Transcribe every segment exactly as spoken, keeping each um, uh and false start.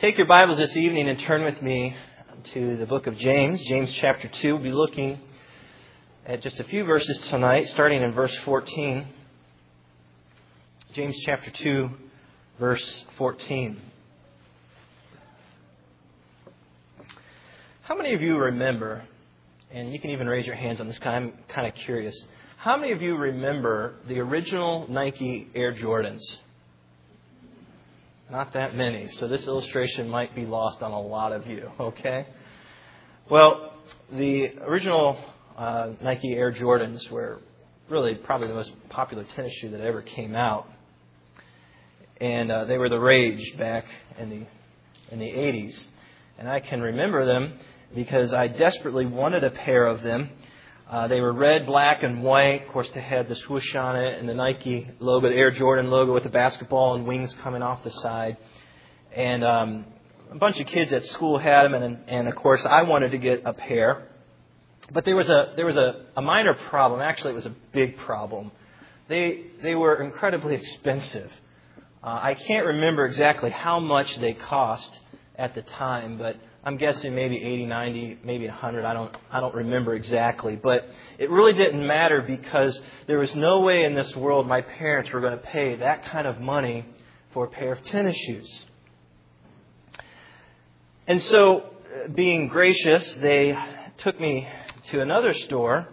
Take your Bibles this evening and turn with me to the book of James, James chapter two. We'll be looking at just a few verses tonight, starting in verse fourteen. James chapter two, verse fourteen. How many of you remember, and you can even raise your hands on this, I'm kind of curious, how many of you remember the original Nike Air Jordans? Not that many, so this illustration might be lost on a lot of you, okay? Well, the original uh, Nike Air Jordans were really probably the most popular tennis shoe that ever came out. And uh, they were the rage back in the in the eighties. And I can remember them because I desperately wanted a pair of them. Uh, they were red, black, and white. Of course, they had the swoosh on it and the Nike logo, the Air Jordan logo with the basketball and wings coming off the side. And um, a bunch of kids at school had them, and, and of course, I wanted to get a pair. But there was a there was a, a minor problem. Actually, it was a big problem. They they were incredibly expensive. Uh, I can't remember exactly how much they cost at the time, but I'm guessing maybe eighty, ninety, maybe one hundred. I don't I don't remember exactly. But it really didn't matter because there was no way in this world my parents were going to pay that kind of money for a pair of tennis shoes. And so, being gracious, they took me to another store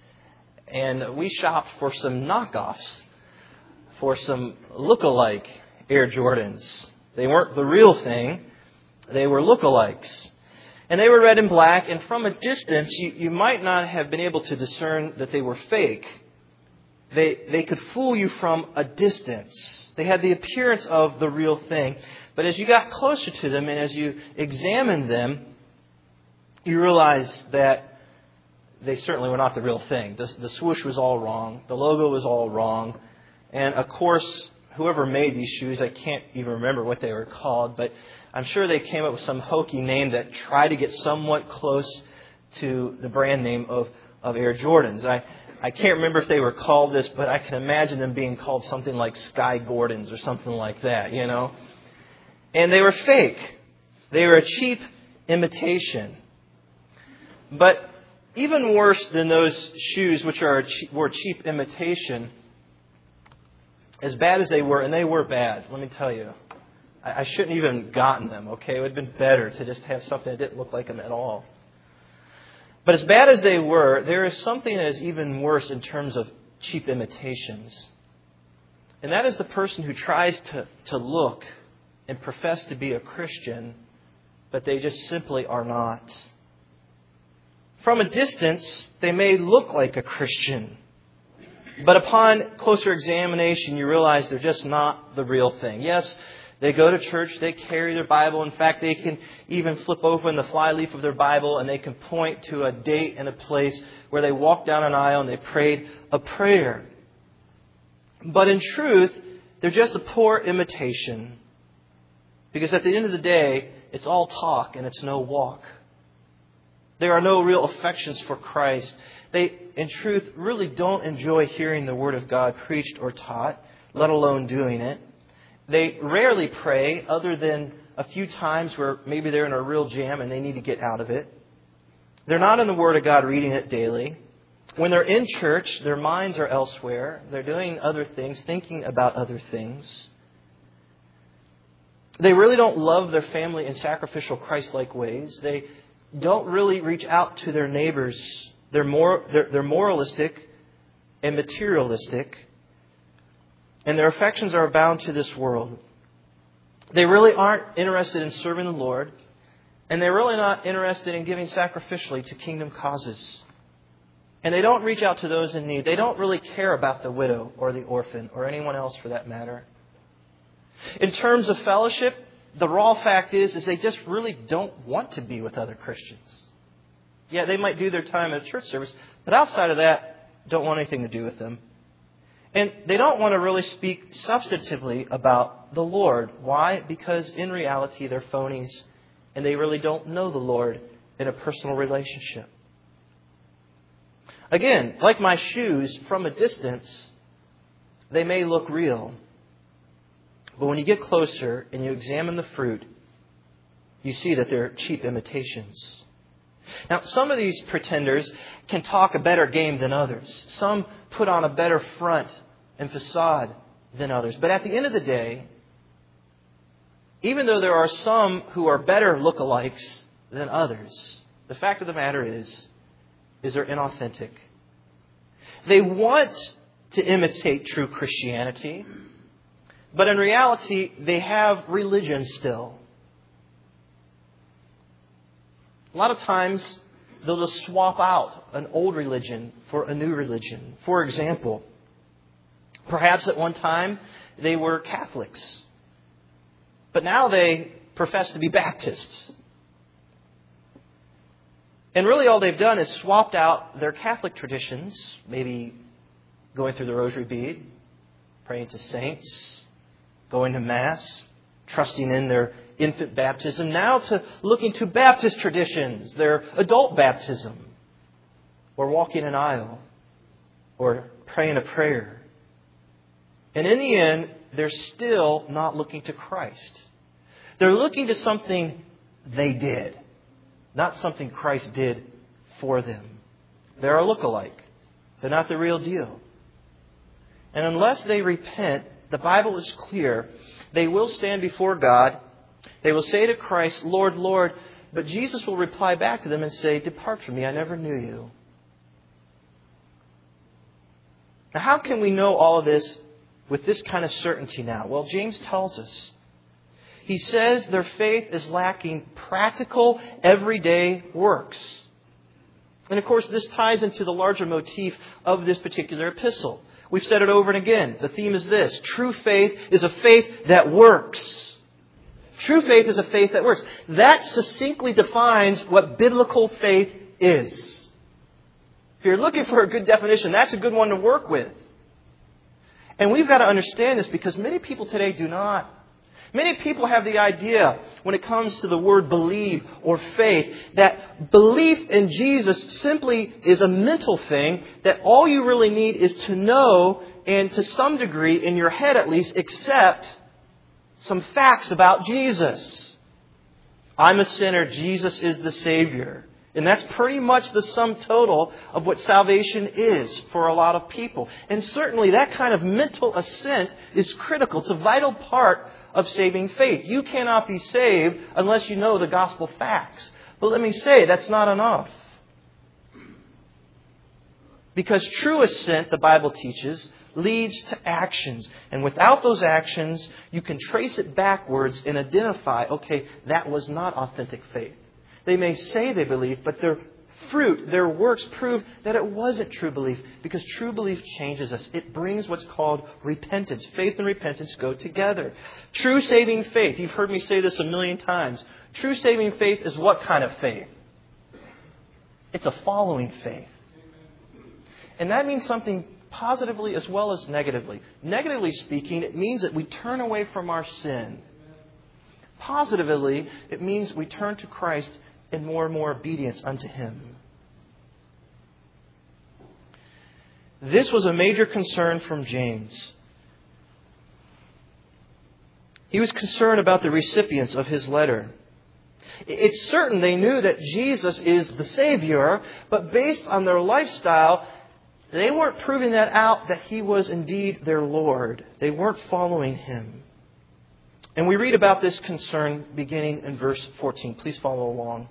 and we shopped for some knockoffs, for some look-alike Air Jordans. They weren't the real thing. They were lookalikes. And they were red and black, and from a distance, you, you might not have been able to discern that they were fake. They, they could fool you from a distance. They had the appearance of the real thing. But as you got closer to them and as you examined them, you realized that they certainly were not the real thing. The, the swoosh was all wrong. The logo was all wrong. And of course, whoever made these shoes, I can't even remember what they were called, but I'm sure they came up with some hokey name that tried to get somewhat close to the brand name of, of Air Jordans. I, I can't remember if they were called this, but I can imagine them being called something like Sky Gordons or something like that, you know. And they were fake. They were a cheap imitation. But even worse than those shoes, which are a cheap, were a cheap imitation, as bad as they were, and they were bad, let me tell you, I shouldn't have even gotten them, okay? It would have been better to just have something that didn't look like them at all. But as bad as they were, there is something that is even worse in terms of cheap imitations. And that is the person who tries to, to look and profess to be a Christian, but they just simply are not. From a distance, they may look like a Christian, but upon closer examination, you realize they're just not the real thing. Yes, they go to church, they carry their Bible. In fact, they can even flip open the flyleaf of their Bible and they can point to a date and a place where they walked down an aisle and they prayed a prayer. But in truth, they're just a poor imitation. Because at the end of the day, it's all talk and it's no walk. There are no real affections for Christ. They, in truth, really don't enjoy hearing the Word of God preached or taught, let alone doing it. They rarely pray other than a few times where maybe they're in a real jam and they need to get out of it. They're not in the Word of God reading it daily. When they're in church, their minds are elsewhere. They're doing other things, thinking about other things. They really don't love their family in sacrificial Christ-like ways. They don't really reach out to their neighbors. They're more they're, they're moralistic and materialistic. And their affections are bound to this world. They really aren't interested in serving the Lord. And they're really not interested in giving sacrificially to kingdom causes. And they don't reach out to those in need. They don't really care about the widow or the orphan or anyone else for that matter. In terms of fellowship, the raw fact is, is they just really don't want to be with other Christians. Yeah, they might do their time at a church service, but outside of that, don't want anything to do with them. And they don't want to really speak substantively about the Lord. Why? Because in reality, they're phonies and they really don't know the Lord in a personal relationship. Again, like my shoes, from a distance, they may look real. But when you get closer and you examine the fruit, you see that they're cheap imitations. Now, some of these pretenders can talk a better game than others. Some put on a better front and facade than others. But at the end of the day, even though there are some who are better lookalikes than others, the fact of the matter is, is they're inauthentic. They want to imitate true Christianity, but in reality, they have religion still. A lot of times, they'll just swap out an old religion for a new religion. For example, perhaps at one time they were Catholics, but now they profess to be Baptists. And really all they've done is swapped out their Catholic traditions, maybe going through the rosary bead, praying to saints, going to Mass, trusting in their infant baptism, now to looking to Baptist traditions, their adult baptism, or walking an aisle, or praying a prayer. And in the end, they're still not looking to Christ. They're looking to something they did, not something Christ did for them. They're a lookalike. They're not the real deal. And unless they repent, the Bible is clear, they will stand before God. They will say to Christ, Lord, Lord, but Jesus will reply back to them and say, depart from me, I never knew you. Now, how can we know all of this with this kind of certainty now? Well, James tells us. He says their faith is lacking practical, everyday works. And of course, this ties into the larger motif of this particular epistle. We've said it over and again. The theme is this. True faith is a faith that works. True faith is a faith that works. That succinctly defines what biblical faith is. If you're looking for a good definition, that's a good one to work with. And we've got to understand this because many people today do not. Many people have the idea when it comes to the word believe or faith that belief in Jesus simply is a mental thing, that all you really need is to know and to some degree, in your head at least, accept some facts about Jesus. I'm a sinner. Jesus is the Savior. And that's pretty much the sum total of what salvation is for a lot of people. And certainly that kind of mental assent is critical. It's a vital part of saving faith. You cannot be saved unless you know the gospel facts. But let me say, that's not enough. Because true assent, the Bible teaches, leads to actions. And without those actions, you can trace it backwards and identify, okay, that was not authentic faith. They may say they believe, but their fruit, their works prove that it wasn't true belief. Because true belief changes us. It brings what's called repentance. Faith and repentance go together. True saving faith, you've heard me say this a million times. True saving faith is what kind of faith? It's a following faith. And that means something positively as well as negatively. Negatively speaking, it means that we turn away from our sin. Positively, it means we turn to Christ in more and more obedience unto Him. This was a major concern from James. He was concerned about the recipients of his letter. It's certain they knew that Jesus is the Savior, but based on their lifestyle, they weren't proving that out, that He was indeed their Lord. They weren't following Him. And we read about this concern beginning in verse fourteen. Please follow along.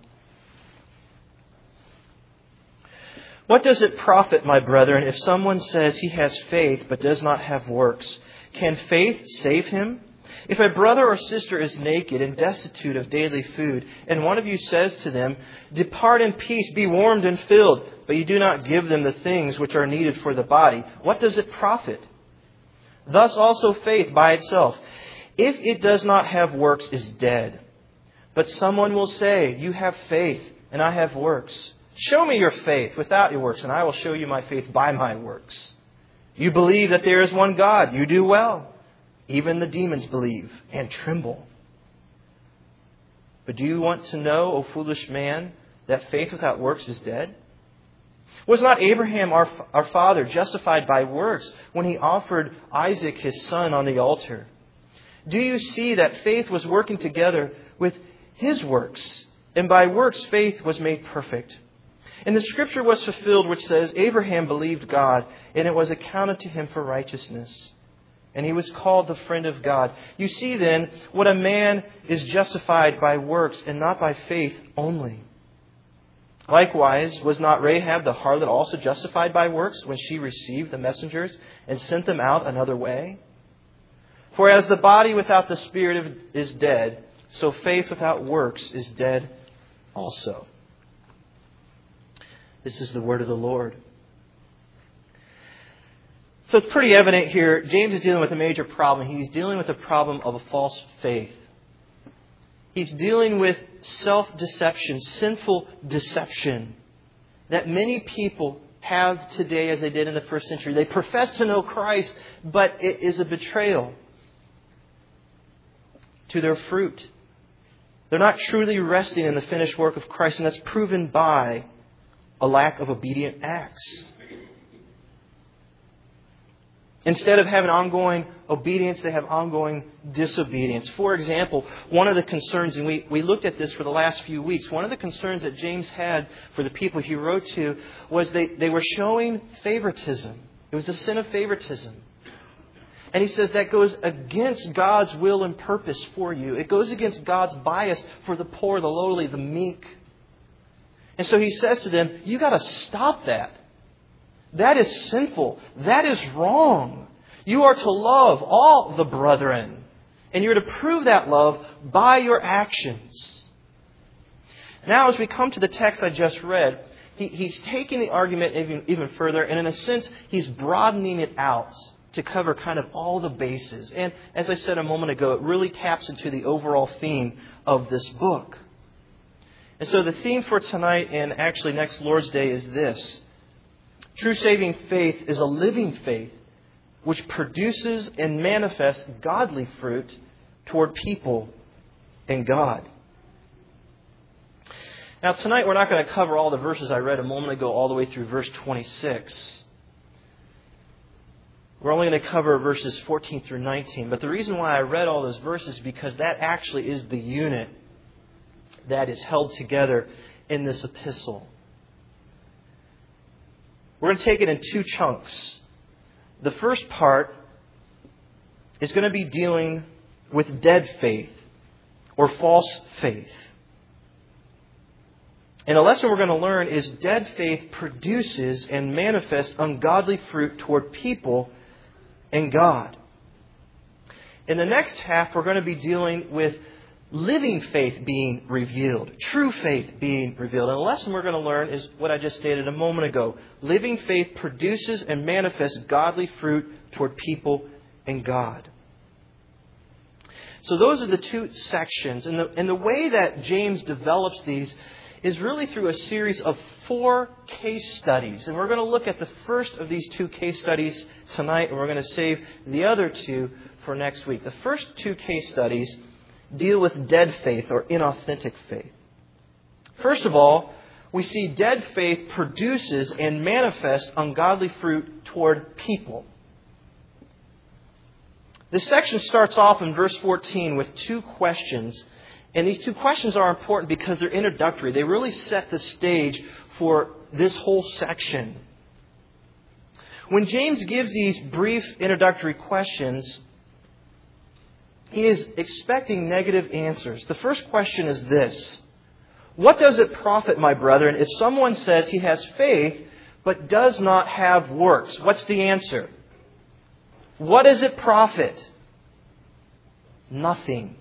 What does it profit, my brethren, if someone says he has faith but does not have works? Can faith save him? If a brother or sister is naked and destitute of daily food, and one of you says to them, depart in peace, be warmed and filled, but you do not give them the things which are needed for the body, what does it profit? Thus also faith by itself, if it does not have works, is dead. But someone will say, you have faith, and I have works. Show me your faith without your works, and I will show you my faith by my works. You believe that there is one God. You do well. Even the demons believe and tremble. But do you want to know, O foolish man, that faith without works is dead? Was not Abraham, our, our father, justified by works when he offered Isaac his son on the altar? Do you see that faith was working together with His works. And by works, faith was made perfect. And the scripture was fulfilled which says, Abraham believed God, and it was accounted to him for righteousness. And he was called the friend of God. You see then, what a man is justified by works and not by faith only. Likewise, was not Rahab the harlot also justified by works when she received the messengers and sent them out another way? For as the body without the spirit is dead, so faith without works is dead also. This is the word of the Lord. So it's pretty evident here, James is dealing with a major problem. He's dealing with the problem of a false faith. He's dealing with self-deception, sinful deception that many people have today as they did in the first century. They profess to know Christ, but it is a betrayal to their fruit. They're not truly resting in the finished work of Christ, and that's proven by a lack of obedient acts. Instead of having ongoing obedience, they have ongoing disobedience. For example, one of the concerns, and we, we looked at this for the last few weeks, one of the concerns that James had for the people he wrote to was they, they were showing favoritism. It was a sin of favoritism. And he says that goes against God's will and purpose for you. It goes against God's bias for the poor, the lowly, the meek. And so he says to them, you got to stop that. That is sinful. That is wrong. You are to love all the brethren. And you're to prove that love by your actions. Now, as we come to the text I just read, he, he's taking the argument even, even further. And in a sense, he's broadening it out to cover kind of all the bases. And as I said a moment ago, it really taps into the overall theme of this book. And so the theme for tonight and actually next Lord's Day is this. True saving faith is a living faith which produces and manifests godly fruit toward people and God. Now tonight we're not going to cover all the verses I read a moment ago all the way through verse twenty-six. We're only going to cover verses fourteen through nineteen. But the reason why I read all those verses is because that actually is the unit that is held together in this epistle. We're going to take it in two chunks. The first part is going to be dealing with dead faith or false faith. And the lesson we're going to learn is dead faith produces and manifests ungodly fruit toward people and God. In the next half, we're going to be dealing with living faith being revealed. True faith being revealed. And the lesson we're going to learn is what I just stated a moment ago. Living faith produces and manifests godly fruit toward people and God. So those are the two sections. And the, and the way that James develops these is really through a series of four case studies. And we're going to look at the first of these two case studies tonight, and we're going to save the other two for next week. The first two case studies deal with dead faith or inauthentic faith. First of all, we see dead faith produces and manifests ungodly fruit toward people. This section starts off in verse fourteen with two questions. And these two questions are important because they're introductory. They really set the stage for this whole section. When James gives these brief introductory questions, he is expecting negative answers. The first question is this. What does it profit, my brethren, if someone says he has faith but does not have works? What's the answer? What does it profit? Nothing.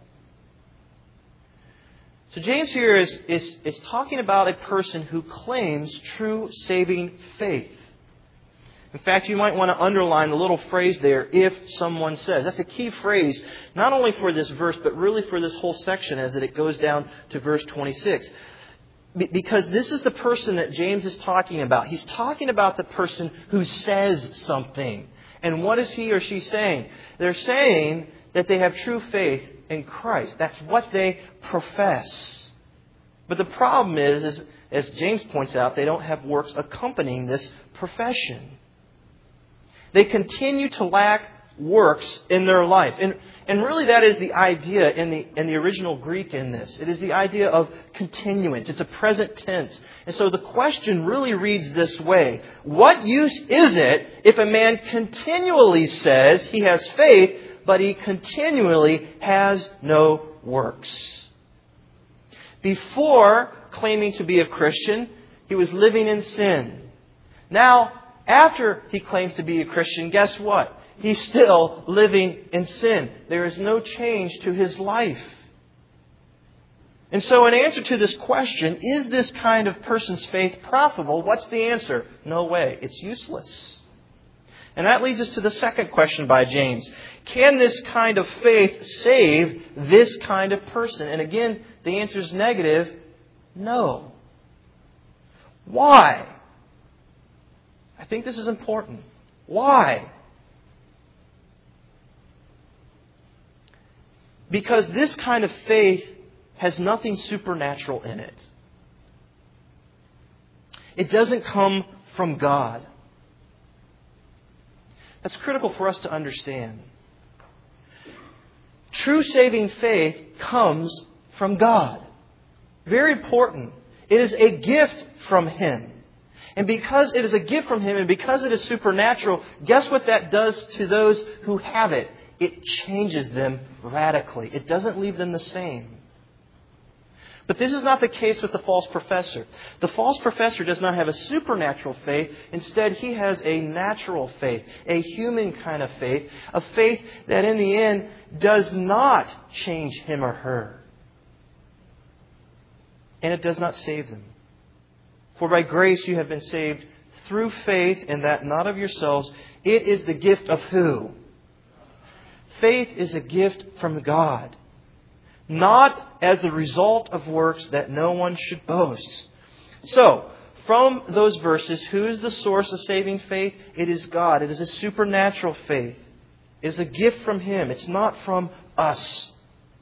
So James here is, is, is talking about a person who claims true saving faith. In fact, you might want to underline the little phrase there, if someone says. That's a key phrase, not only for this verse, but really for this whole section as it goes down to verse twenty-six. Because this is the person that James is talking about. He's talking about the person who says something. And what is he or she saying? They're saying that they have true faith in Christ. That's what they profess. But the problem is, is, as James points out, they don't have works accompanying this profession. They continue to lack works in their life. And, and really that is the idea in the, in the original Greek in this. It is the idea of continuance. It's a present tense. And so the question really reads this way. What use is it if a man continually says he has faith, but he continually has no works? Before claiming to be a Christian, he was living in sin. Now, after he claims to be a Christian, guess what? He's still living in sin. There is no change to his life. And so in answer to this question, is this kind of person's faith profitable? What's the answer? No way. It's useless. And that leads us to the second question by James. Can this kind of faith save this kind of person? And again, the answer is negative. No. Why? I think this is important. Why? Because this kind of faith has nothing supernatural in it. It doesn't come from God. That's critical for us to understand. True saving faith comes from God. Very important. It is a gift from Him. And because it is a gift from Him and because it is supernatural, guess what that does to those who have it? It changes them radically. It doesn't leave them the same. But this is not the case with the false professor. The false professor does not have a supernatural faith. Instead, he has a natural faith, a human kind of faith, a faith that in the end does not change him or her. And it does not save them. For by grace you have been saved through faith, and that not of yourselves. It is the gift of who? Faith is a gift from God. Not as the result of works, that no one should boast. So, from those verses, who is the source of saving faith? It is God. It is a supernatural faith. It is a gift from Him. It's not from us.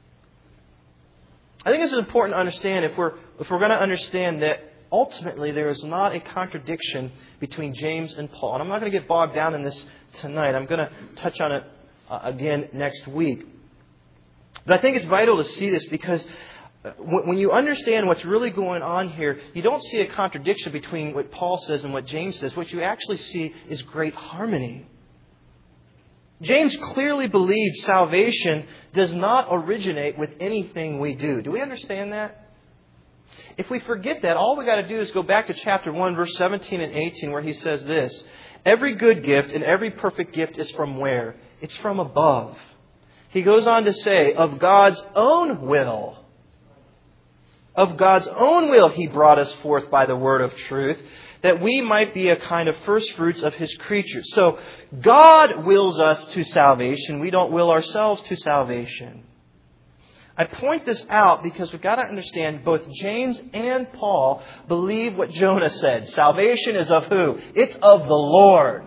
I think this is important to understand if we're, if we're going to understand that ultimately there is not a contradiction between James and Paul. And I'm not going to get bogged down in this tonight. I'm going to touch on it uh, again next week. But I think it's vital to see this because when you understand what's really going on here, you don't see a contradiction between what Paul says and what James says. What you actually see is great harmony. James clearly believes salvation does not originate with anything we do. Do we understand that? If we forget that, all we got to do is go back to chapter one, verse seventeen and eighteen, where he says this. Every good gift and every perfect gift is from where? It's from above. He goes on to say, of God's own will. Of God's own will He brought us forth by the word of truth, that we might be a kind of first fruits of His creatures. So God wills us to salvation. We don't will ourselves to salvation. I point this out because we've got to understand both James and Paul believe what Jonah said. Salvation is of who? It's of the Lord.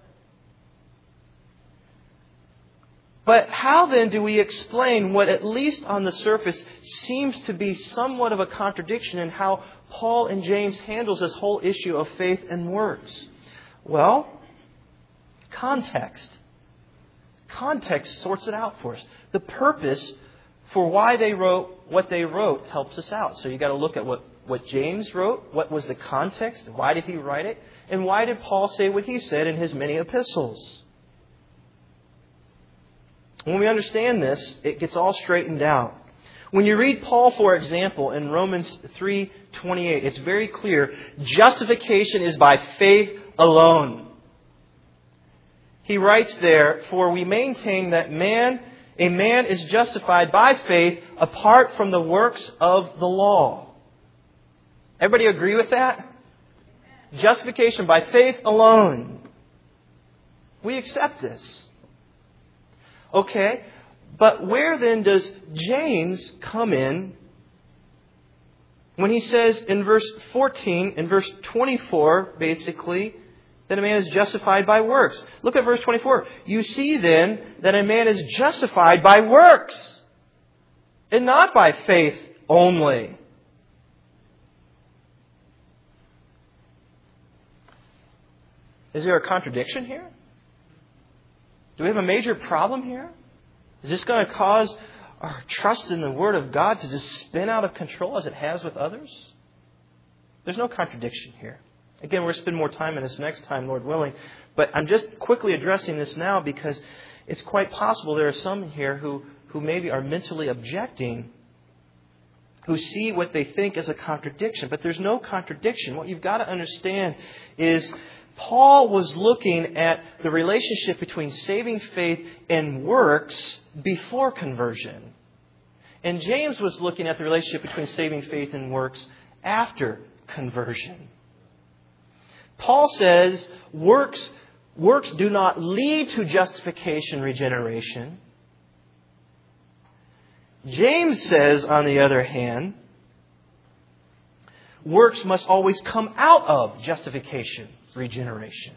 But how then do we explain what, at least on the surface, seems to be somewhat of a contradiction in how Paul and James handles this whole issue of faith and works? Well, context. Context sorts it out for us. The purpose for why they wrote what they wrote helps us out. So you've got to look at what, what James wrote, what was the context, why did he write it, and why did Paul say what he said in his many epistles. When we understand this, it gets all straightened out. When you read Paul, for example, in Romans three twenty-eight, it's very clear. Justification is by faith alone. He writes there, for we maintain that man, a man is justified by faith apart from the works of the law. Everybody agree with that? Justification by faith alone. We accept this. Okay, but where then does James come in when he says in verse fourteen, in verse twenty-four, basically, that a man is justified by works? Look at verse twenty-four. You see then that a man is justified by works and not by faith only. Is there a contradiction here? Do we have a major problem here? Is this going to cause our trust in the Word of God to just spin out of control as it has with others? There's no contradiction here. Again, we're going to spend more time in this next time, Lord willing. But I'm just quickly addressing this now because it's quite possible there are some here who, who maybe are mentally objecting, who see what they think as a contradiction. But there's no contradiction. What you've got to understand is Paul was looking at the relationship between saving faith and works before conversion. And James was looking at the relationship between saving faith and works after conversion. Paul says works, works do not lead to justification, regeneration. James says, on the other hand, works must always come out of justification, regeneration.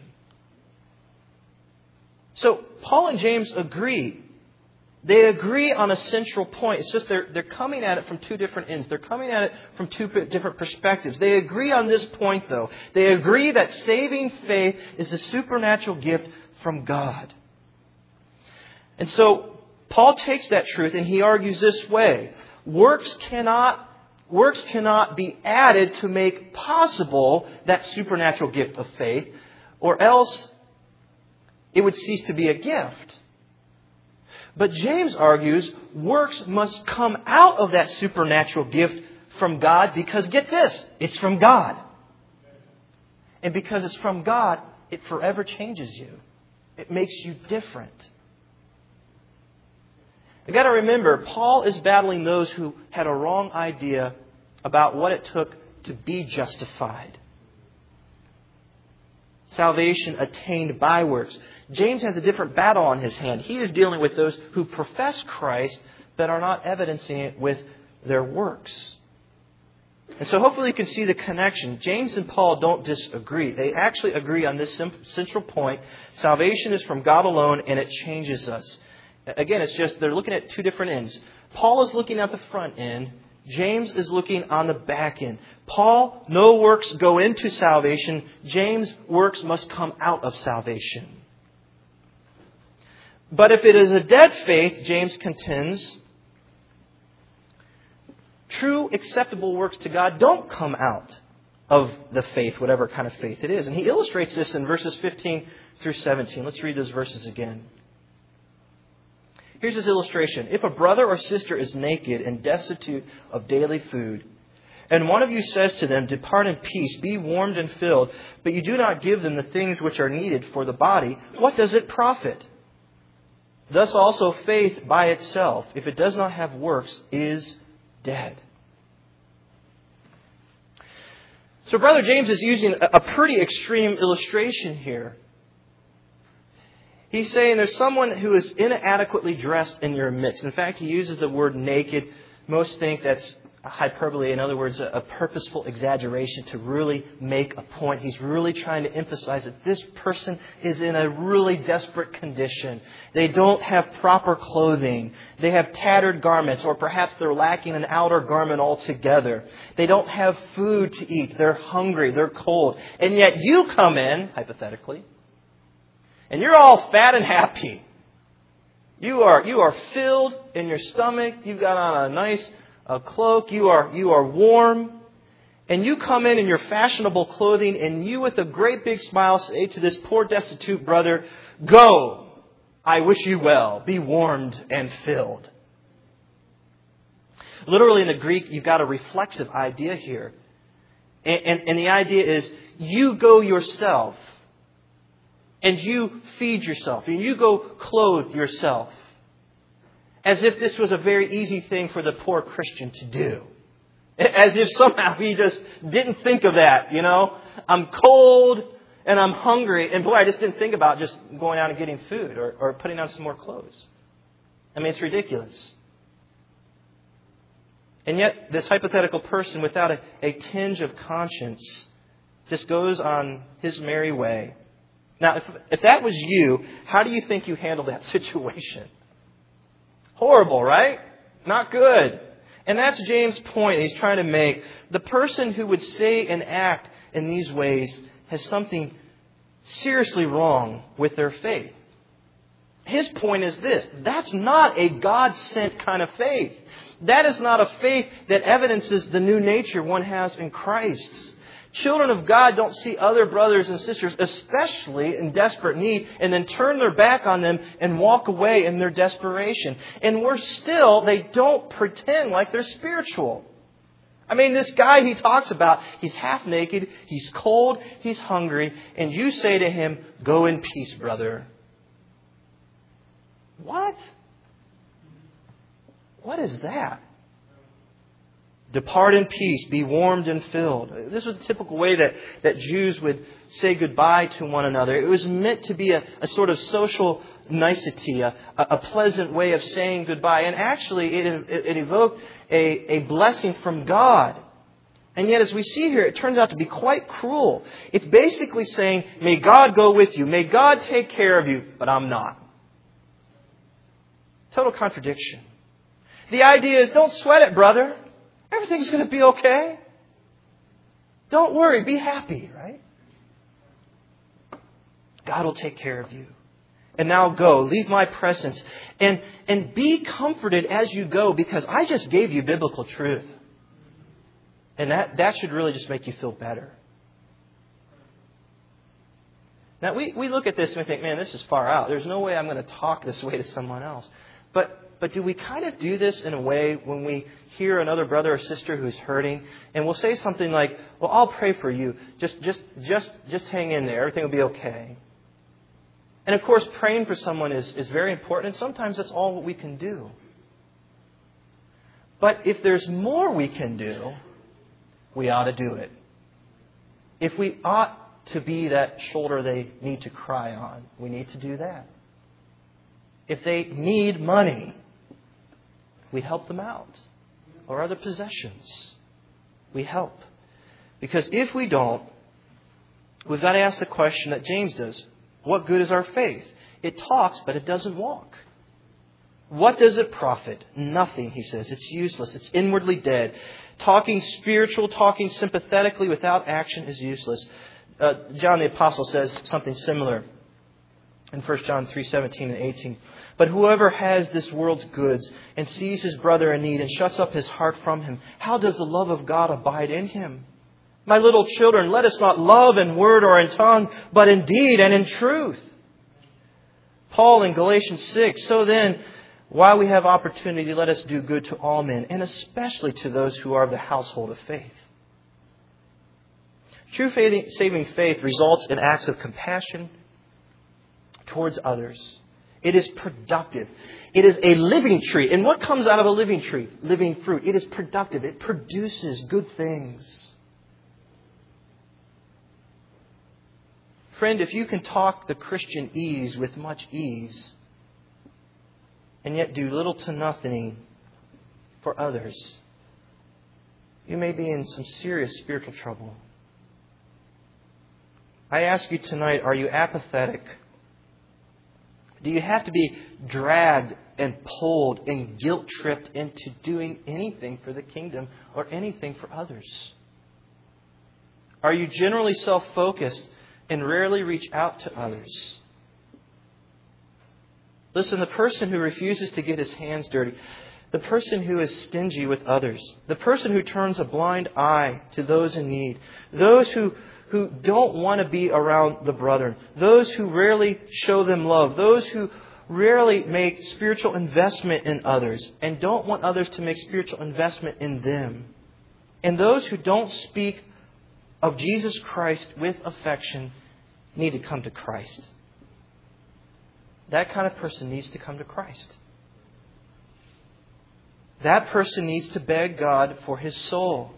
So Paul and James agree. They agree on a central point. It's just they're, they're coming at it from two different ends. They're coming at it from two different perspectives. They agree on this point, though. They agree that saving faith is a supernatural gift from God. And so Paul takes that truth and he argues this way. Works cannot, works cannot be added to make possible that supernatural gift of faith, or else it would cease to be a gift. But James argues works must come out of that supernatural gift from God because, get this, it's from God. And because it's from God, it forever changes you. It makes you different. You've got to remember, Paul is battling those who had a wrong idea about what it took to be justified. Salvation attained by works. James has a different battle on his hand. He is dealing with those who profess Christ but are not evidencing it with their works. And so hopefully you can see the connection. James and Paul don't disagree. They actually agree on this central point. Salvation is from God alone and it changes us. Again, it's just they're looking at two different ends. Paul is looking at the front end. James is looking on the back end. Paul, no works go into salvation. James, works must come out of salvation. But if it is a dead faith, James contends, true acceptable works to God don't come out of the faith, whatever kind of faith it is. And he illustrates this in verses fifteen through seventeen. Let's read those verses again. Here's his illustration. If a brother or sister is naked and destitute of daily food, and one of you says to them, depart in peace, be warmed and filled, but you do not give them the things which are needed for the body, what does it profit? Thus also faith by itself, if it does not have works, is dead. So Brother James is using a pretty extreme illustration here. He's saying there's someone who is inadequately dressed in your midst. In fact, he uses the word naked. Most think that's hyperbole. In other words, a, a purposeful exaggeration to really make a point. He's really trying to emphasize that this person is in a really desperate condition. They don't have proper clothing. They have tattered garments, or perhaps they're lacking an outer garment altogether. They don't have food to eat. They're hungry. They're cold. And yet you come in, hypothetically, and you're all fat and happy. You are, you are filled in your stomach. You've got on a nice a cloak. You are, you are warm. And you come in in your fashionable clothing, and you with a great big smile say to this poor destitute brother, go, I wish you well. Be warmed and filled. Literally in the Greek, you've got a reflexive idea here. And, and, and the idea is you go yourself. And you feed yourself. And you go clothe yourself. As if this was a very easy thing for the poor Christian to do. As if somehow he just didn't think of that, you know. I'm cold and I'm hungry. And boy, I just didn't think about just going out and getting food or, or putting on some more clothes. I mean, it's ridiculous. And yet, this hypothetical person without a, a tinge of conscience just goes on his merry way. Now, if, if that was you, how do you think you handled that situation? Horrible, right? Not good. And that's James' point he's trying to make. The person who would say and act in these ways has something seriously wrong with their faith. His point is this: that's not a God-sent kind of faith. That is not a faith that evidences the new nature one has in Christ. Children of God don't see other brothers and sisters, especially in desperate need, and then turn their back on them and walk away in their desperation. And worse still, they don't pretend like they're spiritual. I mean, this guy he talks about, he's half naked, he's cold, he's hungry, and you say to him, "Go in peace, brother." What? What is that? "Depart in peace, be warmed and filled." This was the typical way that, that Jews would say goodbye to one another. It was meant to be a, a sort of social nicety, a, a pleasant way of saying goodbye. And actually, it, it, it evoked a, a blessing from God. And yet, as we see here, it turns out to be quite cruel. It's basically saying, may God go with you. May God take care of you, but I'm not. Total contradiction. The idea is, don't sweat it, brother. Everything's going to be okay. Don't worry. Be happy, right? God will take care of you. And now go. Leave my presence. And, and be comforted as you go, because I just gave you biblical truth. And that, that should really just make you feel better. Now, we, we look at this and we think, man, this is far out. There's no way I'm going to talk this way to someone else. But But do we kind of do this in a way when we hear another brother or sister who's hurting, and we'll say something like, "Well, I'll pray for you. Just, just, just, just hang in there. Everything will be okay." And of course, praying for someone is, is very important, and sometimes that's all what we can do. But if there's more we can do, we ought to do it. If we ought to be that shoulder they need to cry on, we need to do that. If they need money, we help them out. Or other possessions, we help. Because if we don't, we've got to ask the question that James does. What good is our faith? It talks, but it doesn't walk. What does it profit? Nothing, he says. It's useless. It's inwardly dead. Talking spiritual, talking sympathetically without action is useless. Uh, John the Apostle says something similar in First John three seventeen and eighteen. But whoever has this world's goods and sees his brother in need and shuts up his heart from him, how does the love of God abide in him? My little children, let us not love in word or in tongue, but in deed and in truth. Paul in Galatians six, so then, while we have opportunity, let us do good to all men, and especially to those who are of the household of faith. True saving faith results in acts of compassion towards others. It is productive. It is a living tree. And what comes out of a living tree? Living fruit. It is productive. It produces good things. Friend, if you can talk the Christian ease with much ease, and yet do little to nothing for others, you may be in some serious spiritual trouble. I ask you tonight, are you apathetic? Do you have to be dragged and pulled and guilt-tripped into doing anything for the kingdom or anything for others? Are you generally self-focused and rarely reach out to others? Listen, the person who refuses to get his hands dirty, the person who is stingy with others, the person who turns a blind eye to those in need, those who who don't want to be around the brethren, those who rarely show them love, those who rarely make spiritual investment in others and don't want others to make spiritual investment in them, and those who don't speak of Jesus Christ with affection need to come to Christ. That kind of person needs to come to Christ. That person needs to beg God for his soul.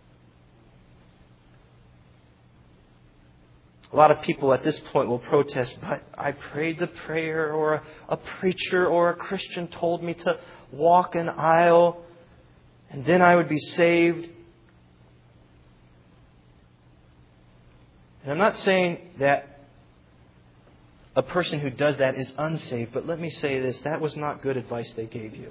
A lot of people at this point will protest, but I prayed the prayer, or a, a preacher or a Christian told me to walk an aisle, and then I would be saved. And I'm not saying that a person who does that is unsaved, but let me say this, that was not good advice they gave you.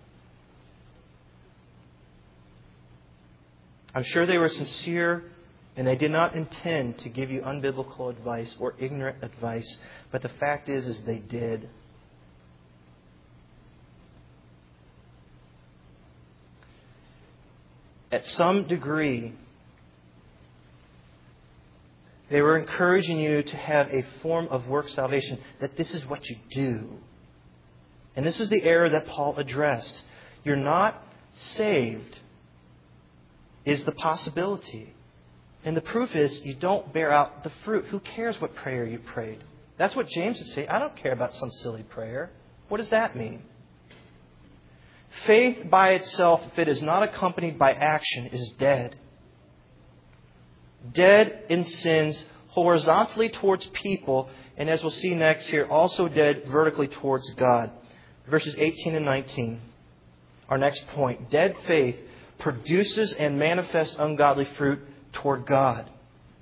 I'm sure they were sincere, and they did not intend to give you unbiblical advice or ignorant advice. But the fact is, is they did. at some degree, they were encouraging you to have a form of work salvation, that this is what you do. And this is the error that Paul addressed. You're not saved is the possibility. And the proof is you don't bear out the fruit. Who cares what prayer you prayed? That's what James would say. I don't care about some silly prayer. What does that mean? Faith by itself, if it is not accompanied by action, is dead. Dead in sins horizontally towards people, and as we'll see next here, also dead vertically towards God. Verses eighteen and nineteen. Our next point. Dead faith produces and manifests ungodly fruit toward God.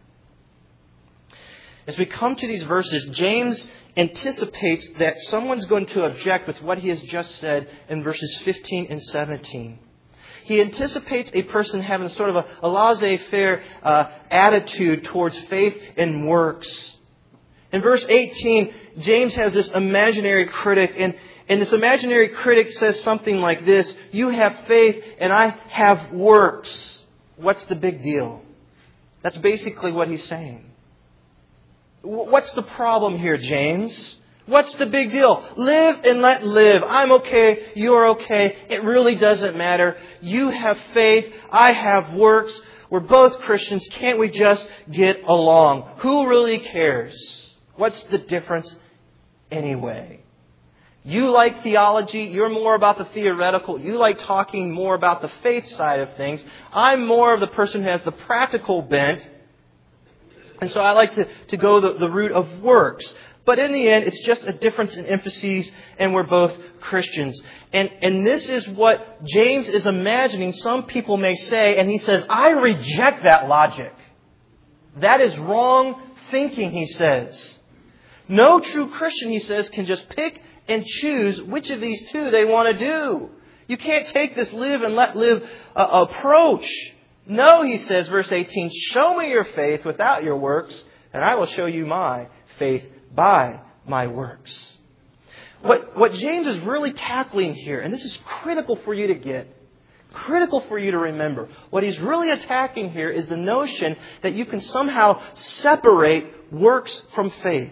As we come to these verses, James anticipates that someone's going to object with what he has just said in verses fifteen and seventeen. He anticipates a person having sort of a, a laissez-faire uh, attitude towards faith and works. In verse eighteen, James has this imaginary critic, and, and this imaginary critic says something like this: you have faith and I have works. What's the big deal? That's basically what he's saying. What's the problem here, James? What's the big deal? Live and let live. I'm okay. You're okay. It really doesn't matter. You have faith. I have works. We're both Christians. Can't we just get along? Who really cares? What's the difference anyway? You like theology. You're more about the theoretical. You like talking more about the faith side of things. I'm more of the person who has the practical bent. And so I like to, to go the, the route of works. But in the end, it's just a difference in emphases, and we're both Christians. And, and this is what James is imagining some people may say, and he says, I reject that logic. That is wrong thinking, he says. No true Christian, he says, can just pick and choose which of these two they want to do. You can't take this live and let live uh, approach. No, he says, verse eighteen, show me your faith without your works, and I will show you my faith by my works. What, what James is really tackling here, and this is critical for you to get, critical for you to remember, what he's really attacking here is the notion that you can somehow separate works from faith.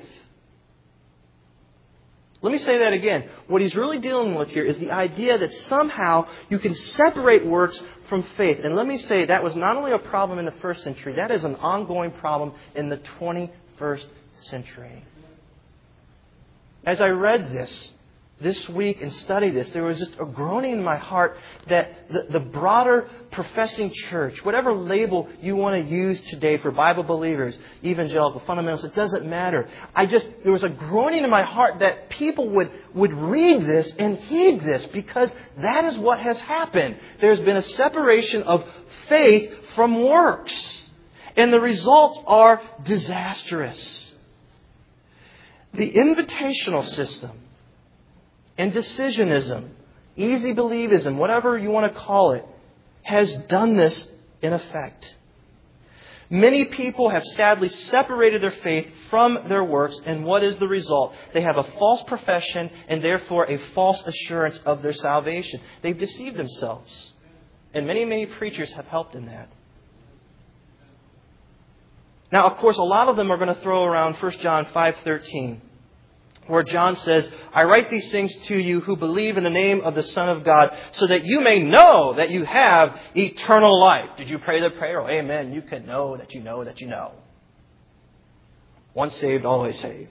Let me say that again. What he's really dealing with here is the idea that somehow you can separate works from faith. And let me say that was not only a problem in the first century, that is an ongoing problem in the twenty-first century. As I read this this week and studied this, there was just a groaning in my heart that the, the broader professing church, whatever label you want to use today for Bible believers, evangelical, fundamentalists, it doesn't matter. I just, there was a groaning in my heart that people would, would read this and heed this, because that is what has happened. There's been a separation of faith from works. And the results are disastrous. The invitational system and decisionism, easy believism, whatever you want to call it, has done this in effect. Many people have sadly separated their faith from their works, and what is the result? They have a false profession and therefore a false assurance of their salvation. They've deceived themselves. And many, many preachers have helped in that. Now, of course, a lot of them are going to throw around First John five thirteen. Where John says, I write these things to you who believe in the name of the Son of God, so that you may know that you have eternal life. Did you pray the prayer? Oh, amen. You can know that you know that you know. Once saved, always saved.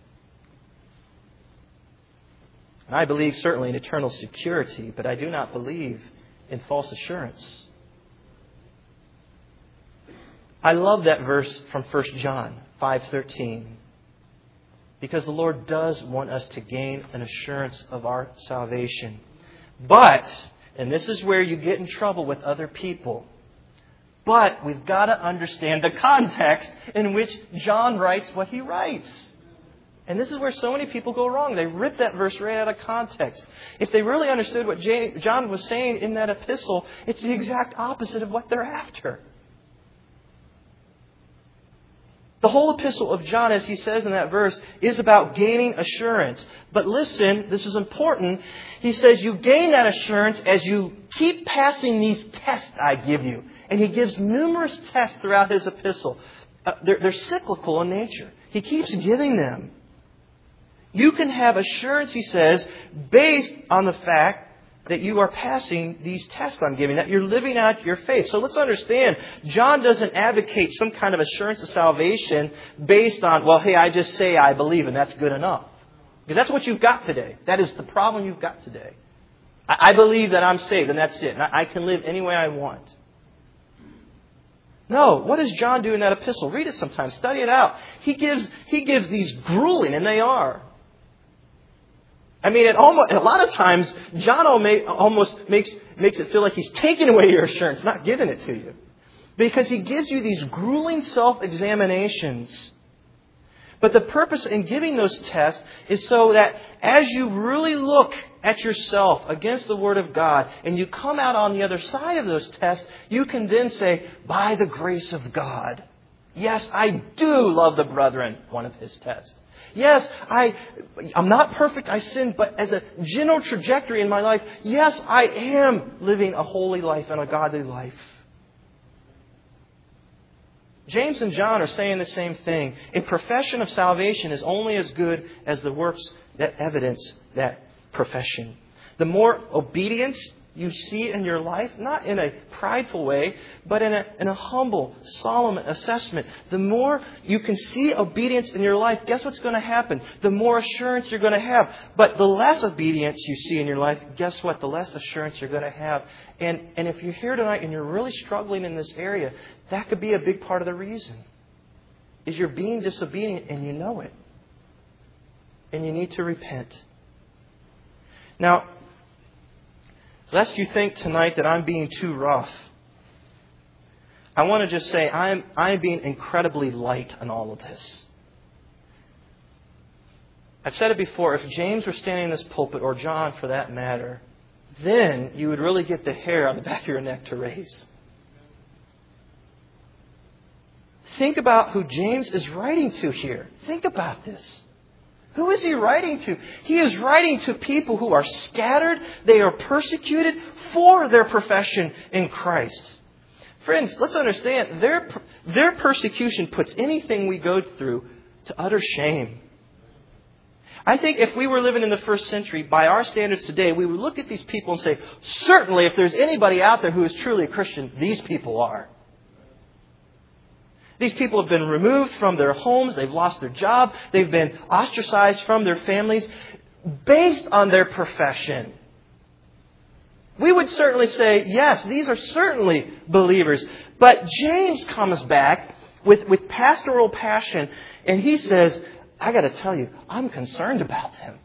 And I believe certainly in eternal security, but I do not believe in false assurance. I love that verse from First John five thirteen. Because the Lord does want us to gain an assurance of our salvation. But, and this is where you get in trouble with other people, but we've got to understand the context in which John writes what he writes. And this is where so many people go wrong. They rip that verse right out of context. If they really understood what John was saying in that epistle, it's the exact opposite of what they're after. The whole epistle of John, as he says in that verse, is about gaining assurance. But listen, this is important. He says you gain that assurance as you keep passing these tests I give you. And he gives numerous tests throughout his epistle. Uh, they're, they're cyclical in nature. He keeps giving them. You can have assurance, he says, based on the fact that you are passing these tests I'm giving, that you're living out your faith. So let's understand, John doesn't advocate some kind of assurance of salvation based on, well, hey, I just say I believe and that's good enough. Because that's what you've got today. That is the problem you've got today. I, I believe that I'm saved and that's it. And I, I can live any way I want. No, what does John do in that epistle? Read it sometime. Study it out. He gives, he gives these grueling, and they are. I mean, it almost, a lot of times, John almost makes, makes it feel like he's taking away your assurance, not giving it to you. Because he gives you these grueling self-examinations. But the purpose in giving those tests is so that as you really look at yourself against the Word of God and you come out on the other side of those tests, you can then say, by the grace of God, yes, I do love the brethren, one of his tests. Yes, I, I'm not perfect, I sin, but as a general trajectory in my life, yes, I am living a holy life and a godly life. James and John are saying the same thing. A profession of salvation is only as good as the works that evidence that profession. The more obedience you see in your life, not in a prideful way, but in a, in a humble, solemn assessment. The more you can see obedience in your life, guess what's going to happen? The more assurance you're going to have. But the less obedience you see in your life, guess what? The less assurance you're going to have. And, and if you're here tonight and you're really struggling in this area, that could be a big part of the reason. Is you're being disobedient and you know it. And you need to repent. Now, lest you think tonight that I'm being too rough, I want to just say I'm, I'm being incredibly light on all of this. I've said it before, if James were standing in this pulpit, or John for that matter, then you would really get the hair on the back of your neck to raise. Think about who James is writing to here. Think about this. Who is he writing to? He is writing to people who are scattered. They are persecuted for their profession in Christ. Friends, let's understand, their, their persecution puts anything we go through to utter shame. I think if we were living in the first century, by our standards today, we would look at these people and say, certainly if there's anybody out there who is truly a Christian, these people are. These people have been removed from their homes. They've lost their job. They've been ostracized from their families based on their profession. We would certainly say, yes, these are certainly believers. But James comes back with, with pastoral passion and he says, I got to tell you, I'm concerned about them.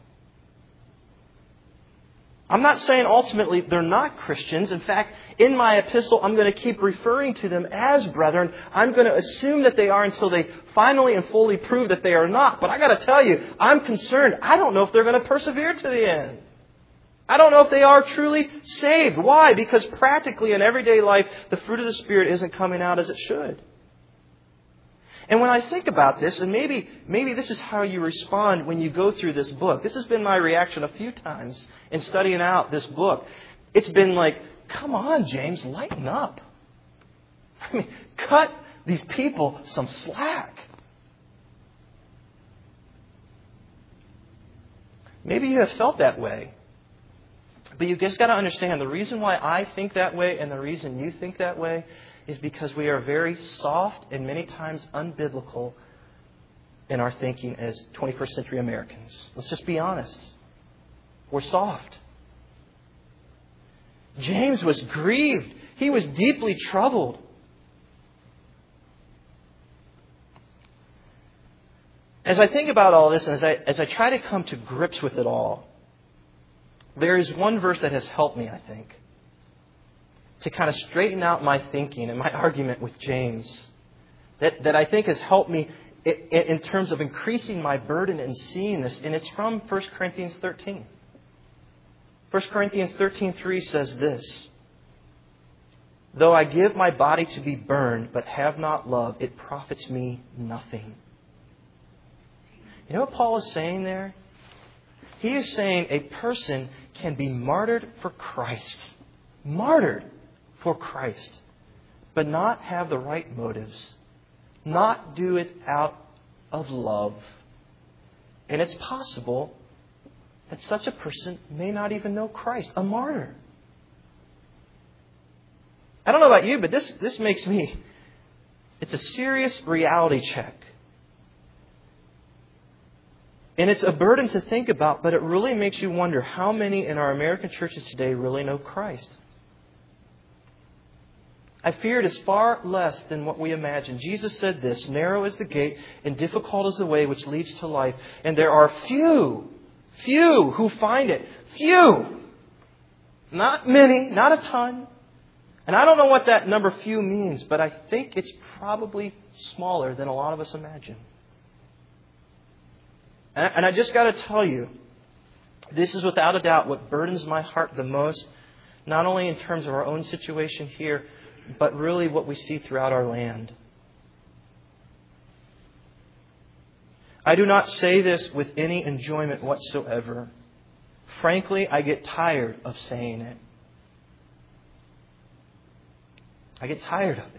I'm not saying ultimately they're not Christians. In fact, in my epistle, I'm going to keep referring to them as brethren. I'm going to assume that they are until they finally and fully prove that they are not. But I got to tell you, I'm concerned. I don't know if they're going to persevere to the end. I don't know if they are truly saved. Why? Because practically in everyday life, the fruit of the Spirit isn't coming out as it should. And when I think about this, and maybe maybe this is how you respond when you go through this book. This has been my reaction a few times in studying out this book. It's been like, come on, James, lighten up. I mean, cut these people some slack. Maybe you have felt that way. But you just got to understand the reason why I think that way and the reason you think that way is because we are very soft and many times unbiblical in our thinking as twenty-first century Americans. Let's just be honest. We're soft. James was grieved. He was deeply troubled. As I think about all this and as I, as I try to come to grips with it all, there is one verse that has helped me, I think, to kind of straighten out my thinking and my argument with James. That, that I think has helped me in, in terms of increasing my burden in seeing this. And it's from First Corinthians thirteen. First Corinthians thirteen three says this. Though I give my body to be burned, but have not love, it profits me nothing. You know what Paul is saying there? He is saying a person can be martyred for Christ. Martyred for Christ. But not have the right motives. Not do it out of love. And it's possible that such a person may not even know Christ. A martyr. I don't know about you, but this, this makes me... It's a serious reality check. And it's a burden to think about, but it really makes you wonder how many in our American churches today really know Christ. I fear it is far less than what we imagine. Jesus said this, narrow is the gate and difficult is the way which leads to life. And there are few, few who find it. Few. Not many, not a ton. And I don't know what that number few means, but I think it's probably smaller than a lot of us imagine. And I just got to tell you, this is without a doubt what burdens my heart the most, not only in terms of our own situation here, but really what we see throughout our land. I do not say this with any enjoyment whatsoever. Frankly, I get tired of saying it. I get tired of it.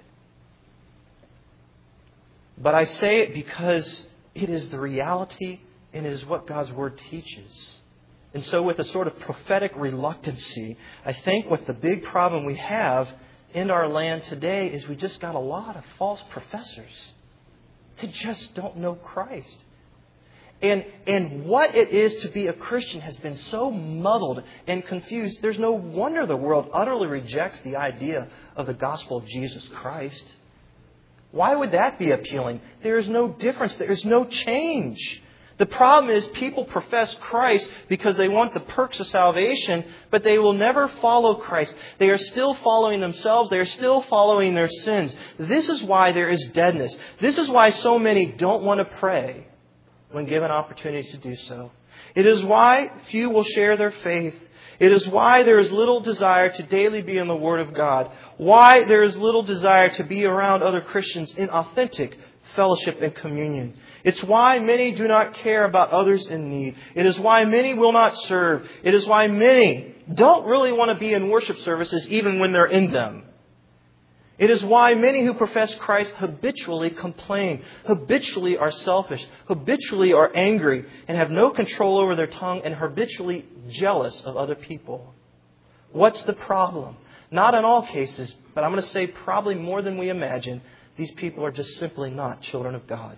But I say it because it is the reality and it is what God's Word teaches. And so with a sort of prophetic reluctancy, I think what the big problem we have in our land today is we just got a lot of false professors. They just don't know Christ. And, and what it is to be a Christian has been so muddled and confused. There's no wonder the world utterly rejects the idea of the gospel of Jesus Christ. Why would that be appealing? There is no difference. There is no change. The problem is people profess Christ because they want the perks of salvation, but they will never follow Christ. They are still following themselves. They are still following their sins. This is why there is deadness. This is why so many don't want to pray when given opportunities to do so. It is why few will share their faith. It is why there is little desire to daily be in the Word of God. Why there is little desire to be around other Christians in authentic fellowship and communion. It's why many do not care about others in need. It is why many will not serve. It is why many don't really want to be in worship services even when they're in them. It is why many who profess Christ habitually complain, habitually are selfish, habitually are angry, and have no control over their tongue, and habitually jealous of other people. What's the problem? Not in all cases, but I'm going to say probably more than we imagine, these people are just simply not children of God.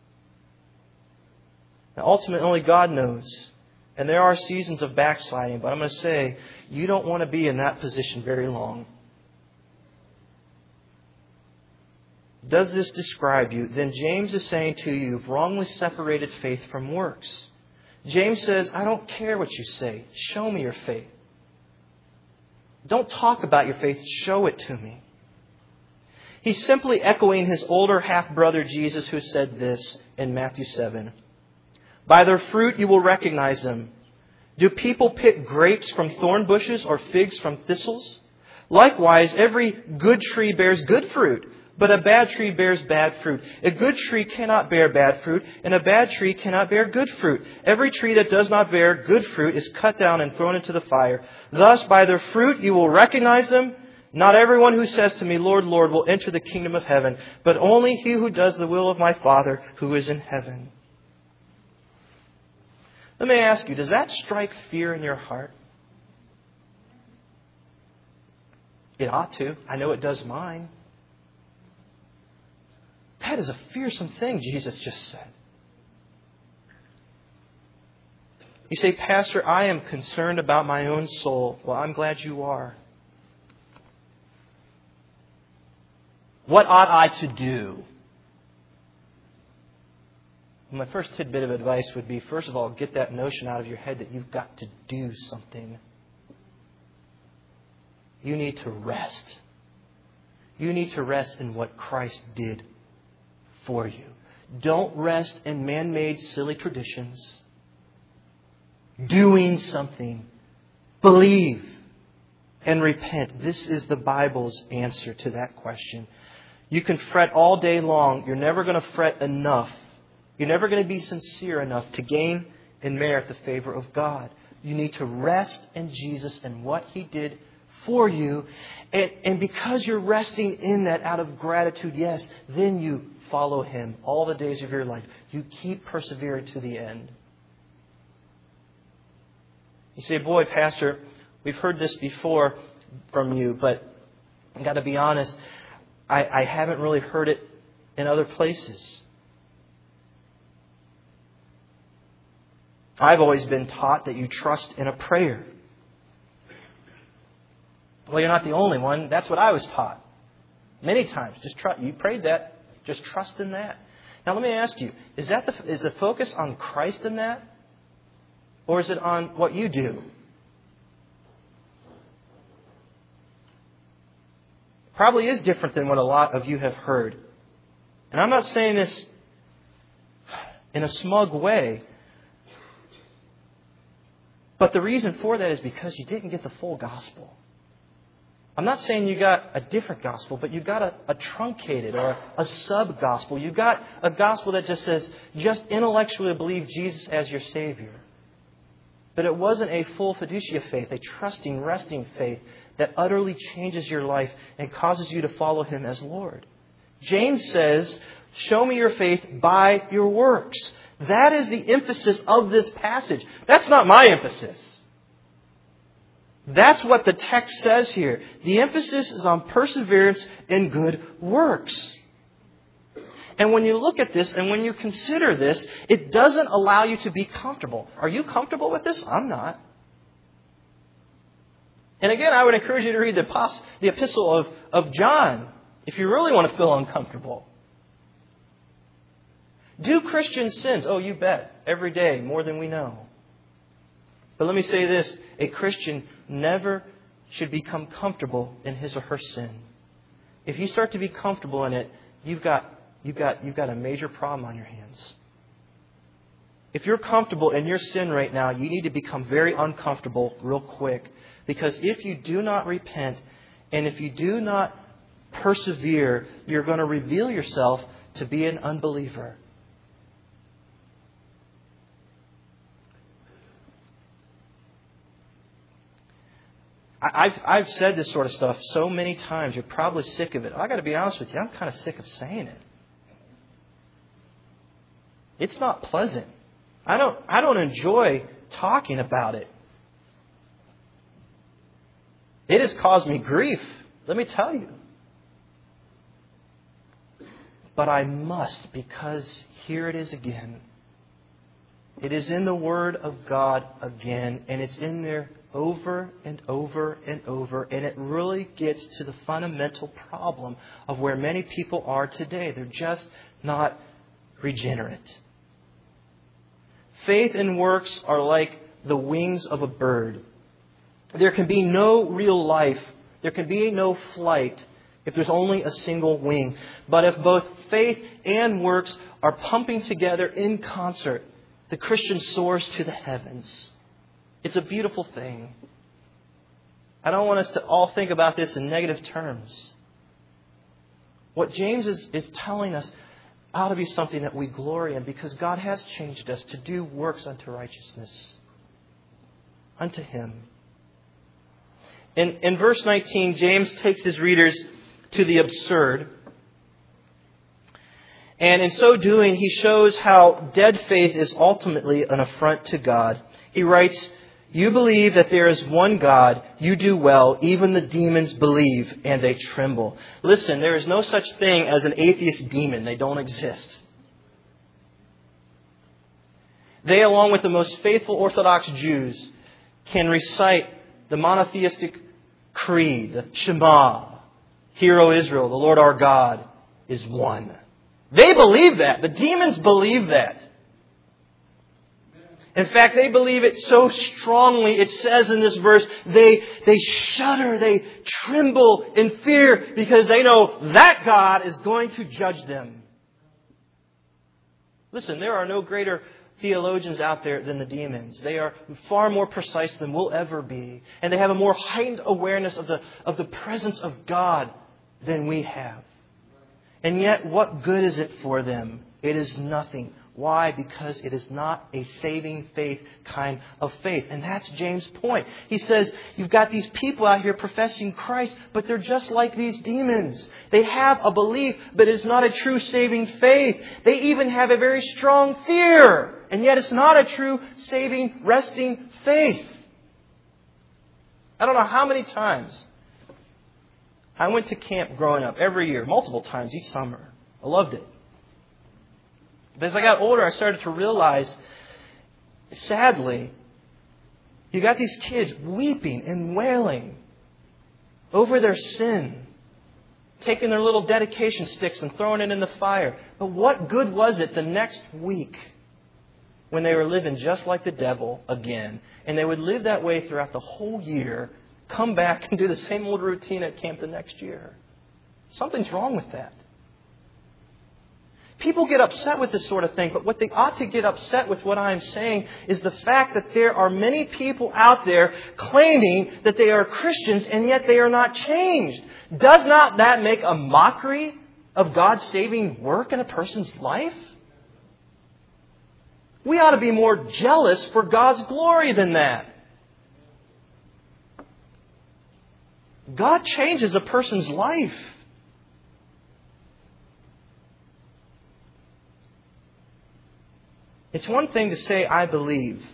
Now, ultimately, only God knows. And there are seasons of backsliding, but I'm going to say, you don't want to be in that position very long. Does this describe you? Then James is saying to you, you've wrongly separated faith from works. James says, I don't care what you say. Show me your faith. Don't talk about your faith. Show it to me. He's simply echoing his older half-brother Jesus, who said this in Matthew seven. By their fruit you will recognize them. Do people pick grapes from thorn bushes or figs from thistles? Likewise, every good tree bears good fruit, but a bad tree bears bad fruit. A good tree cannot bear bad fruit, and a bad tree cannot bear good fruit. Every tree that does not bear good fruit is cut down and thrown into the fire. Thus, by their fruit you will recognize them. Not everyone who says to me, Lord, Lord, will enter the kingdom of heaven, but only he who does the will of my Father who is in heaven. Let me ask you, does that strike fear in your heart? It ought to. I know it does mine. That is a fearsome thing Jesus just said. You say, Pastor, I am concerned about my own soul. Well, I'm glad you are. What ought I to do? My first tidbit of advice would be, first of all, get that notion out of your head that you've got to do something. You need to rest. You need to rest in what Christ did for you. Don't rest in man-made silly traditions. Doing something. Believe. and repent. This is the Bible's answer to that question. You can fret all day long. You're never going to fret enough. You're never going to be sincere enough to gain and merit the favor of God. You need to rest in Jesus and what He did for you. And, and because you're resting in that out of gratitude, yes, then you follow Him all the days of your life. You keep persevering to the end. You say, boy, Pastor, we've heard this before from you, but I've got to be honest, I, I haven't really heard it in other places. I've always been taught that you trust in a prayer. Well, you're not the only one. That's what I was taught. Many times. Just trust. You prayed that. Just trust in that. Now let me ask you, is that the, is the focus on Christ in that? Or is it on what you do? Probably is different than what a lot of you have heard. And I'm not saying this in a smug way. But the reason for that is because you didn't get the full gospel. I'm not saying you got a different gospel, but you got a, a truncated or a sub-gospel. You got a gospel that just says, just intellectually believe Jesus as your Savior. But it wasn't a full fiducia faith, a trusting, resting faith that utterly changes your life and causes you to follow Him as Lord. James says, show me your faith by your works. That is the emphasis of this passage. That's not my emphasis. That's what the text says here. The emphasis is on perseverance in good works. And when you look at this and when you consider this, it doesn't allow you to be comfortable. Are you comfortable with this? I'm not. And again, I would encourage you to read the, the epistle of, of John if you really want to feel uncomfortable. Do Christians sin? Oh, you bet. Every day, more than we know. But let me say this. A Christian never should become comfortable in his or her sin. If you start to be comfortable in it, you've got, you've got, you've got a major problem on your hands. If you're comfortable in your sin right now, you need to become very uncomfortable real quick. Because if you do not repent and if you do not persevere, you're going to reveal yourself to be an unbeliever. I've, I've said this sort of stuff so many times, you're probably sick of it. I've got to be honest with you, I'm kind of sick of saying it. It's not pleasant. I don't, I don't enjoy talking about it. It has caused me grief, let me tell you. But I must, because here it is again. It is in the Word of God again, and it's in there over and over and over, and it really gets to the fundamental problem of where many people are today. They're just not regenerate. Faith and works are like the wings of a bird. There can be no real life, there can be no flight if there's only a single wing. But if both faith and works are pumping together in concert, the Christian soars to the heavens. It's a beautiful thing. I don't want us to all think about this in negative terms. What James is, is telling us ought to be something that we glory in, because God has changed us to do works unto righteousness, unto Him. In, in verse nineteen, James takes his readers to the absurd. And in so doing, he shows how dead faith is ultimately an affront to God. He writes, you believe that there is one God. You do well. Even the demons believe and they tremble. Listen, there is no such thing as an atheist demon. They don't exist. They, along with the most faithful Orthodox Jews, can recite the monotheistic creed, the Shema. Hear, O Israel, the Lord our God is one. They believe that. The demons believe that. In fact, they believe it so strongly, it says in this verse, they, they shudder, they tremble in fear because they know that God is going to judge them. Listen, there are no greater theologians out there than the demons. They are far more precise than we'll ever be. And they have a more heightened awareness of the, of the presence of God than we have. And yet, what good is it for them? It is nothing. Why? Because it is not a saving faith kind of faith. And that's James' point. He says, you've got these people out here professing Christ, but they're just like these demons. They have a belief, but it's not a true saving faith. They even have a very strong fear. And yet it's not a true saving, resting faith. I don't know how many times I went to camp growing up every year, multiple times each summer. I loved it. But as I got older, I started to realize, sadly, you got these kids weeping and wailing over their sin, taking their little dedication sticks and throwing it in the fire. But what good was it the next week when they were living just like the devil again? And they would live that way throughout the whole year, come back and do the same old routine at camp the next year. Something's wrong with that. People get upset with this sort of thing, but what they ought to get upset with, what I'm saying, is the fact that there are many people out there claiming that they are Christians and yet they are not changed. Does not that make a mockery of God's saving work in a person's life? We ought to be more jealous for God's glory than that. God changes a person's life. It's one thing to say, I believe.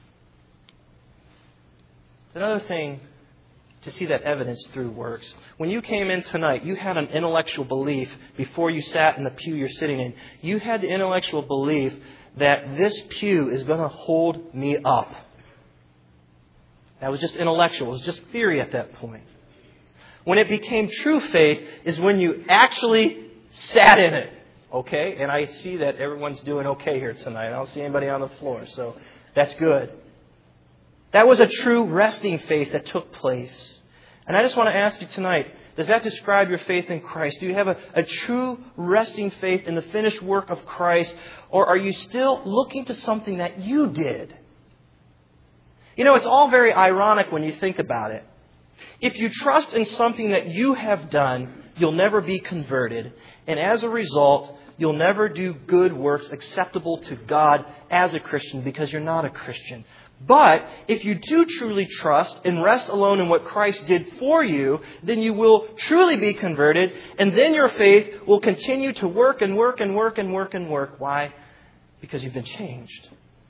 It's another thing to see that evidence through works. When you came in tonight, you had an intellectual belief before you sat in the pew you're sitting in. You had the intellectual belief that this pew is going to hold me up. That was just intellectual. It was just theory at that point. When it became true faith is when you actually sat in it. Okay? And I see that everyone's doing okay here tonight. I don't see anybody on the floor, so that's good. That was a true resting faith that took place. And I just want to ask you tonight, does that describe your faith in Christ? Do you have a, a true resting faith in the finished work of Christ? Or are you still looking to something that you did? You know, it's all very ironic when you think about it. If you trust in something that you have done, you'll never be converted. And as a result, you'll never do good works acceptable to God as a Christian because you're not a Christian. But if you do truly trust and rest alone in what Christ did for you, then you will truly be converted. And then your faith will continue to work and work and work and work and work. Why? Because you've been changed.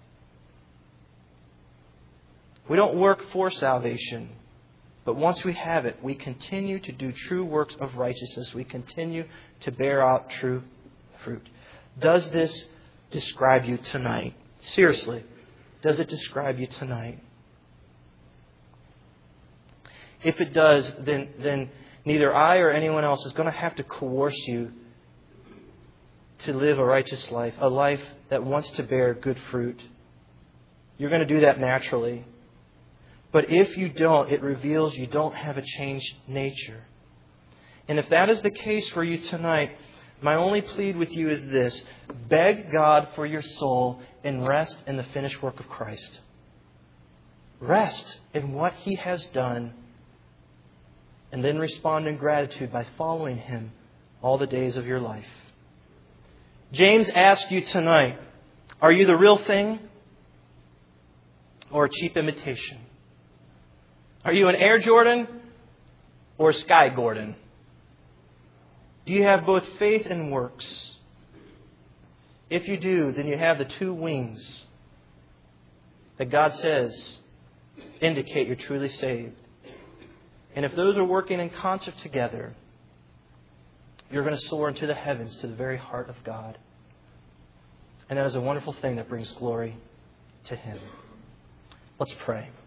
We don't work for salvation. But once we have it, we continue to do true works of righteousness. We continue to bear out true fruit. Does this describe you tonight? Seriously, does it describe you tonight? If it does, then, then neither I or anyone else is going to have to coerce you to live a righteous life, a life that wants to bear good fruit. You're going to do that naturally. But if you don't, it reveals you don't have a changed nature. And if that is the case for you tonight, my only plea with you is this. Beg God for your soul and rest in the finished work of Christ. Rest in what He has done. And then respond in gratitude by following Him all the days of your life. James asks you tonight, are you the real thing or a cheap imitation? Are you an Air Jordan or a Sky Gordon? Do you have both faith and works? If you do, then you have the two wings that God says indicate you're truly saved. And if those are working in concert together, you're going to soar into the heavens to the very heart of God. And that is a wonderful thing that brings glory to Him. Let's pray.